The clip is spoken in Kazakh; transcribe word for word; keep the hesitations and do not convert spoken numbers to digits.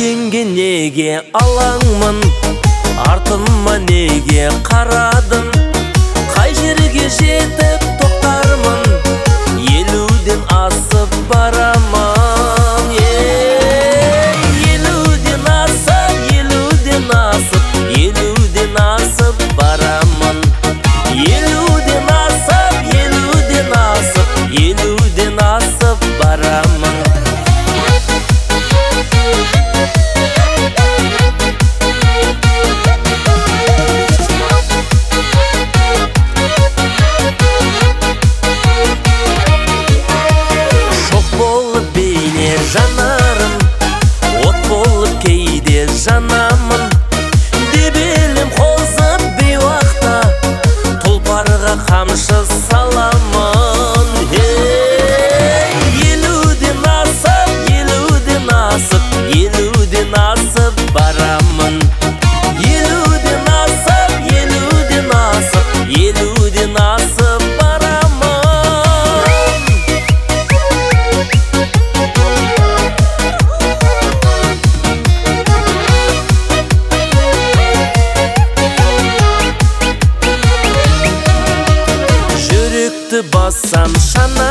өлеңге неге алаңмын, артыма неге қарадым, қай жерге жетіп тоқтармын, елуден асып барамын. Елуден асып, елуден асып, елуден асып барамын. Елуден асып, елуден асып, елуден асып барамын. Жанарым от болып кейде жанамын, дебелім қозып бейуақта тұлпарға қамшы саламын. Елуден асып, елуден асып, елуден асып барамын. Елуден асып, елуден асып, елуден асып барамын. Бассам шана